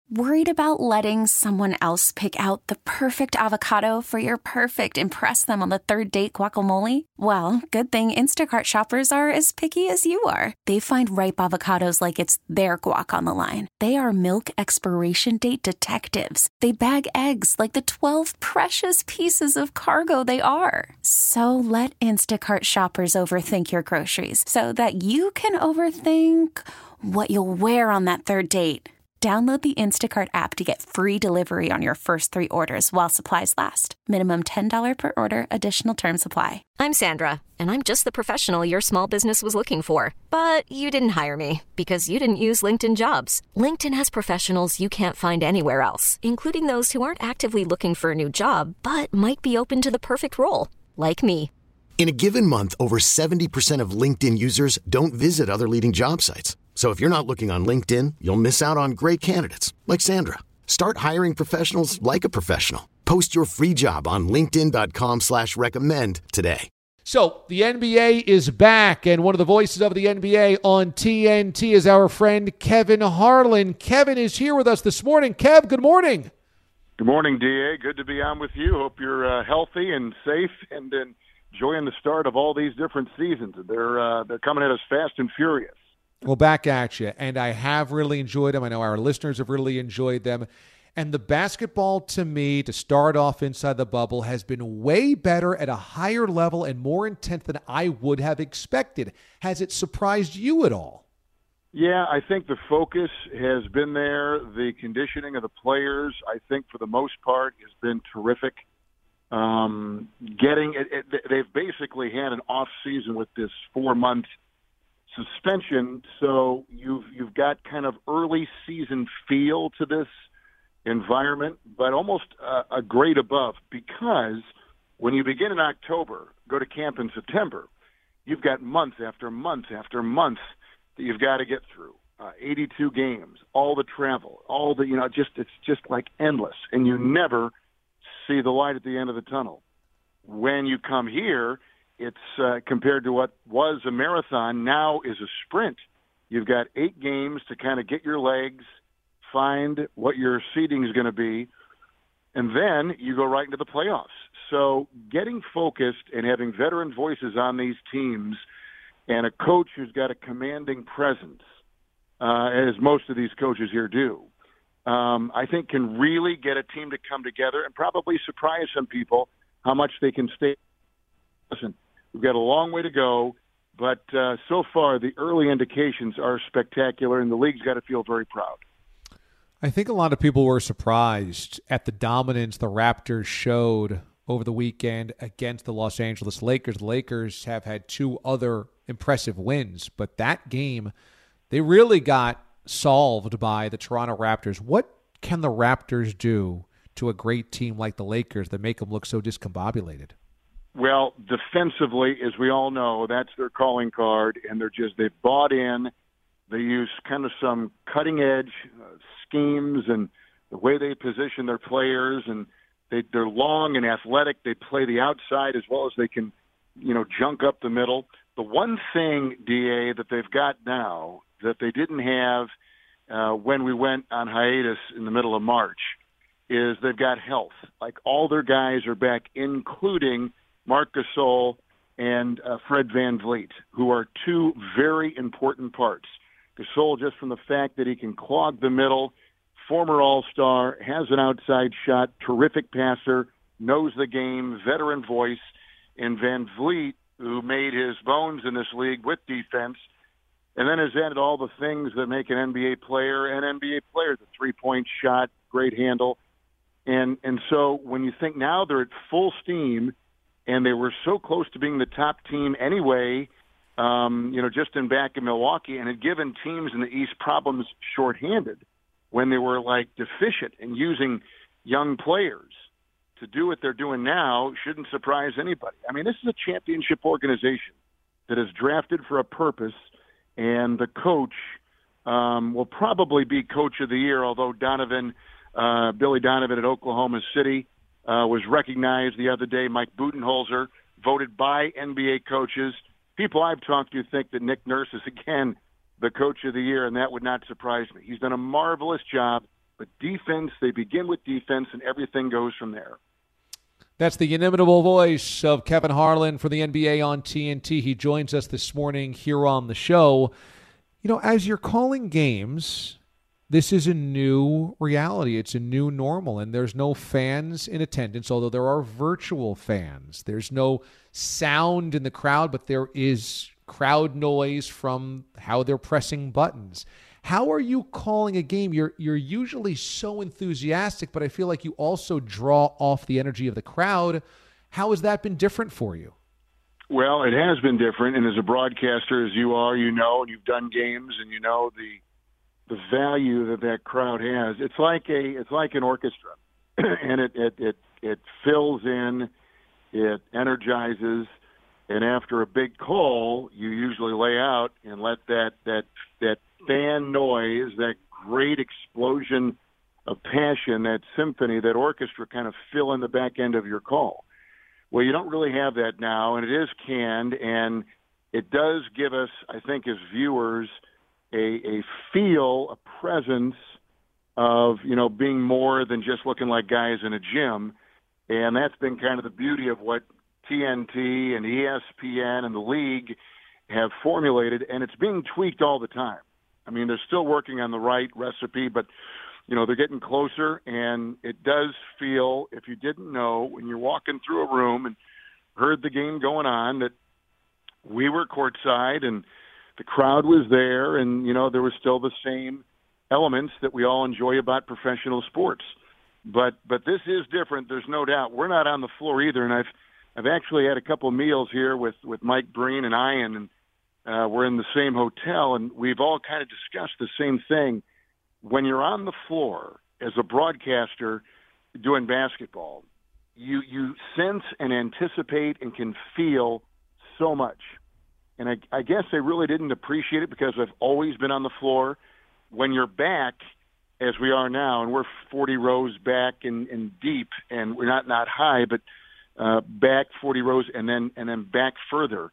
Worried about letting someone else pick out the perfect avocado for your perfect impress them on the third date guacamole? Well, good thing Instacart shoppers are as picky as you are. They find ripe avocados like it's their guac on the line. They are milk expiration date detectives. They bag eggs like the 12 precious pieces of cargo they are. So let Instacart shoppers overthink your groceries so that you can overthink what you'll wear on that third date. Download the Instacart app to get free delivery on your first 3 orders while supplies last. Minimum $10 per order. Additional terms apply. I'm Sandra, and I'm just the professional your small business was looking for. But you didn't hire me because you didn't use LinkedIn Jobs. LinkedIn has professionals you can't find anywhere else, including those who aren't actively looking for a new job, but might be open to the perfect role, like me. In a given month, over 70% of LinkedIn users don't visit other leading job sites. So if you're not looking on LinkedIn, you'll miss out on great candidates like Sandra. Start hiring professionals like a professional. Post your free job on linkedin.com/recommend today. So the NBA is back, and one of the voices of the NBA on TNT is our friend Kevin Harlan. Kevin is here with us this morning. Kev, good morning. Good morning, DA. Good to be on with you. Hope you're healthy and safe and enjoying the start of all these different seasons. They're coming at us fast and furious. Well, back at you, and I have really enjoyed them. I know our listeners have really enjoyed them. And the basketball, to me, to start off inside the bubble, has been way better at a higher level and more intense than I would have expected. Has it surprised you at all? Yeah, I think the focus has been there. The conditioning of the players, I think, for the most part, has been terrific. They've basically had an off season with this 4-month suspension, so you've got kind of early season feel to this environment, but almost a grade above, because when you begin in October, go to camp in September, you've got month after month after month that you've got to get through. 82 games, all the travel, all the it's just like endless, and you never see the light at the end of the tunnel. When you come here, it's compared to what was a marathon, now is a sprint. You've got 8 games to kind of get your legs, find what your seeding is going to be, and then you go right into the playoffs. So getting focused and having veteran voices on these teams and a coach who's got a commanding presence, as most of these coaches here do, I think can really get a team to come together and probably surprise some people how much they can stay. Listen, we've got a long way to go, but so far the early indications are spectacular, and the league's got to feel very proud. I think a lot of people were surprised at the dominance the Raptors showed over the weekend against the Los Angeles Lakers. The Lakers have had 2 other impressive wins, but that game, they really got solved by the Toronto Raptors. What can the Raptors do to a great team like the Lakers that make them look so discombobulated? Well, defensively, as we all know, that's their calling card, and they've bought in. They use kind of some cutting-edge schemes and the way they position their players, and they're long and athletic. They play the outside as well as they can, junk up the middle. The one thing, DA, that they've got now that they didn't have when we went on hiatus in the middle of March is they've got health. Like, all their guys are back, including Marc Gasol and Fred VanVleet, who are 2 very important parts. Gasol, just from the fact that he can clog the middle, former All-Star, has an outside shot, terrific passer, knows the game, veteran voice, and VanVleet, who made his bones in this league with defense, and then has added all the things that make an NBA player an NBA player, the three-point shot, great handle. And so when you think now they're at full steam, and they were so close to being the top team anyway, just back in Milwaukee, and had given teams in the East problems shorthanded when they were deficient in using young players. To do what they're doing now shouldn't surprise anybody. I mean, this is a championship organization that is drafted for a purpose, and the coach will probably be coach of the year, although Billy Donovan at Oklahoma City was recognized the other day. Mike Budenholzer, voted by NBA coaches. People I've talked to think that Nick Nurse is, again, the coach of the year, and that would not surprise me. He's done a marvelous job But defense, they begin with defense, and everything goes from there. That's the inimitable voice of Kevin Harlan for the NBA on TNT. He joins us this morning here on the show. You know, as you're calling games, this is a new reality. It's a new normal, and there's no fans in attendance, although there are virtual fans. There's no sound in the crowd, but there is crowd noise from how they're pressing buttons. How are you calling a game? You're usually so enthusiastic, but I feel like you also draw off the energy of the crowd. How has that been different for you? Well, it has been different, and as a broadcaster, as you are, you know, and you've done games, and you know the value that crowd has. It's like an orchestra, and it fills in, it energizes, and after a big call, you usually lay out and let that fan noise, that great explosion of passion, that symphony, that orchestra kind of fill in the back end of your call. Well, you don't really have that now, and it is canned, and it does give us, I think, as viewers, a feel, a presence of, you know, being more than just looking like guys in a gym. And that's been kind of the beauty of what TNT and ESPN and the league have formulated, and it's being tweaked all the time. I mean, they're still working on the right recipe, but, you know, they're getting closer, and it does feel, if you didn't know, when you're walking through a room and heard the game going on, that we were courtside and the crowd was there, and, you know, there were still the same elements that we all enjoy about professional sports. But this is different. There's no doubt. We're not on the floor either, and I've actually had a couple of meals here with Mike Breen and Ian, and we're in the same hotel, and we've all kind of discussed the same thing. When you're on the floor as a broadcaster doing basketball, you sense and anticipate and can feel so much. And I guess I really didn't appreciate it because I've always been on the floor. When you're back, as we are now, and we're 40 rows back and deep, and we're not high, but back 40 rows and then back further,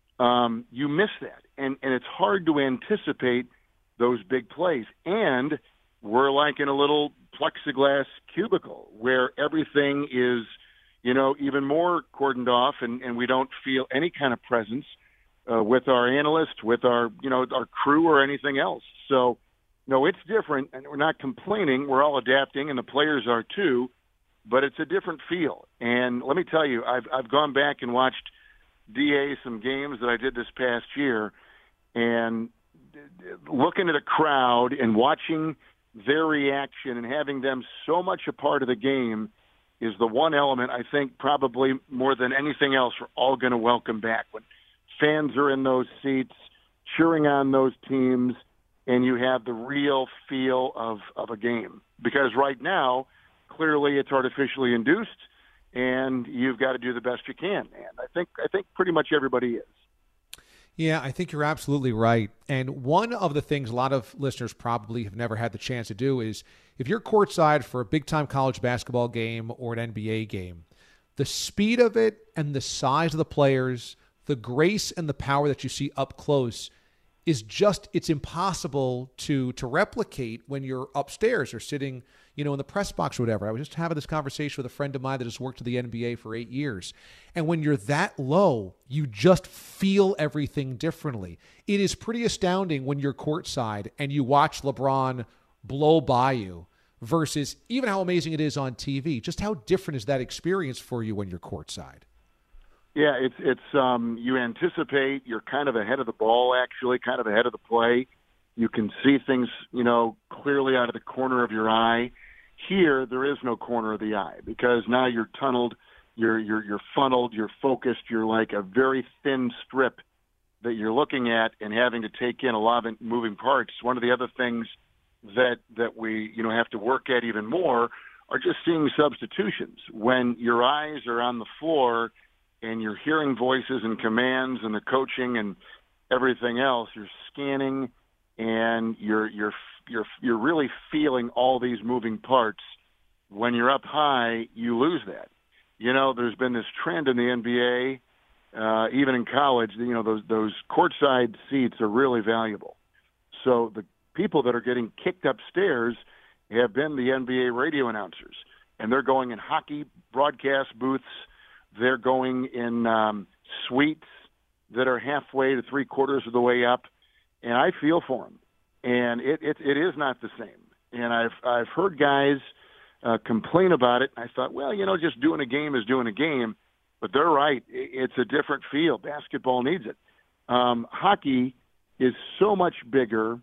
you miss that. And it's hard to anticipate those big plays. And we're like in a little plexiglass cubicle where everything is, you know, even more cordoned off, and we don't feel any kind of presence with our analysts, with our, you know, our crew or anything else. So, no, it's different, and we're not complaining. We're all adapting, and the players are too, but it's a different feel. And let me tell you, I've gone back and watched DA some games that I did this past year, and looking at a crowd and watching their reaction and having them so much a part of the game is the one element I think probably more than anything else we're all going to welcome back. When fans are in those seats cheering on those teams and you have the real feel of a game. Because right now, clearly it's artificially induced, and you've got to do the best you can. And I think pretty much everybody is. Yeah, I think you're absolutely right. And one of the things a lot of listeners probably have never had the chance to do is if you're courtside for a big-time college basketball game or an NBA game, the speed of it and the size of the players, the grace and the power that you see up close is just, it's impossible to replicate when you're upstairs or sitting, you know, in the press box or whatever. I was just having this conversation with a friend of mine that has worked at the NBA for 8 years. And when you're that low, you just feel everything differently. It is pretty astounding when you're courtside and you watch LeBron blow by you versus even how amazing it is on TV. Just how different is that experience for you when you're courtside? Yeah, it's you anticipate, you're kind of ahead of the ball, actually, kind of ahead of the play. You can see things, you know, clearly out of the corner of your eye. Here, there is no corner of the eye because now you're tunneled, you're funneled, you're focused, you're like a very thin strip that you're looking at and having to take in a lot of moving parts. One of the other things that we, you know, have to work at even more are just seeing substitutions. When your eyes are on the floor and you're hearing voices and commands and the coaching and everything else, you're scanning and you're really feeling all these moving parts. When you're up high, you lose that. You know, there's been this trend in the NBA, even in college, you know, those courtside seats are really valuable. So the people that are getting kicked upstairs have been the NBA radio announcers, and they're going in hockey broadcast booths. They're going in suites that are halfway to three-quarters of the way up, and I feel for them. And it is not the same. And I've heard guys complain about it. I thought, well, just doing a game is doing a game. But they're right. It's a different feel. Basketball needs it. Hockey is so much bigger,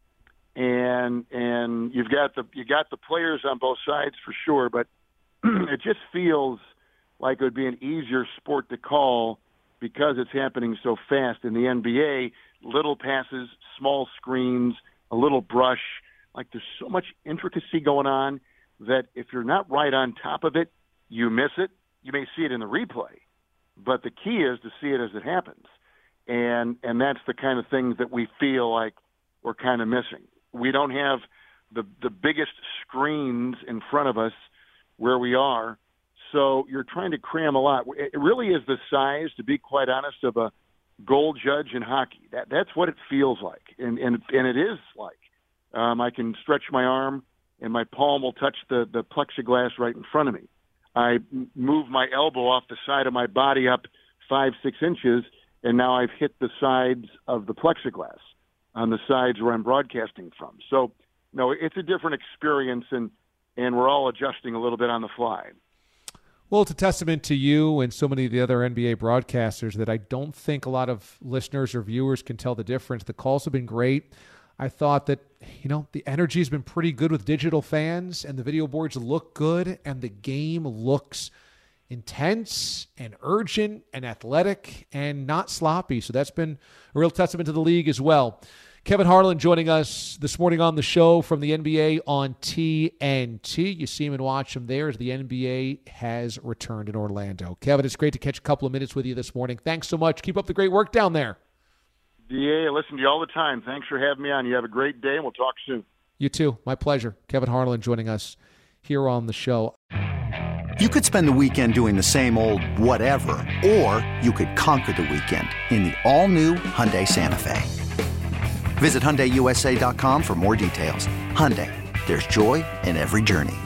and you got the players on both sides for sure. But it just feels like it would be an easier sport to call because it's happening so fast. In the NBA, little passes, small screens, a little brush. Like there's so much intricacy going on that if you're not right on top of it, you miss it. You may see it in the replay, but the key is to see it as it happens. And that's the kind of things that we feel like we're kind of missing. We don't have the biggest screens in front of us where we are, so you're trying to cram a lot. It really is the size, to be quite honest, of a goal judge in hockey. That's what it feels like, and it is like. I can stretch my arm, and my palm will touch the plexiglass right in front of me. I move my elbow off the side of my body up 5-6 inches, and now I've hit the sides of the plexiglass on the sides where I'm broadcasting from. So, no, it's a different experience, and we're all adjusting a little bit on the fly. Well, it's a testament to you and so many of the other NBA broadcasters that I don't think a lot of listeners or viewers can tell the difference. The calls have been great. I thought that, the energy has been pretty good with digital fans, and the video boards look good, and the game looks intense and urgent and athletic and not sloppy. So that's been a real testament to the league as well. Kevin Harlan joining us this morning on the show from the NBA on TNT. You see him and watch him there as the NBA has returned in Orlando. Kevin, it's great to catch a couple of minutes with you this morning. Thanks so much. Keep up the great work down there. Yeah, I listen to you all the time. Thanks for having me on. You have a great day, and we'll talk soon. You too. My pleasure. Kevin Harlan joining us here on the show. You could spend the weekend doing the same old whatever, or you could conquer the weekend in the all-new Hyundai Santa Fe. Visit HyundaiUSA.com for more details. Hyundai, there's joy in every journey.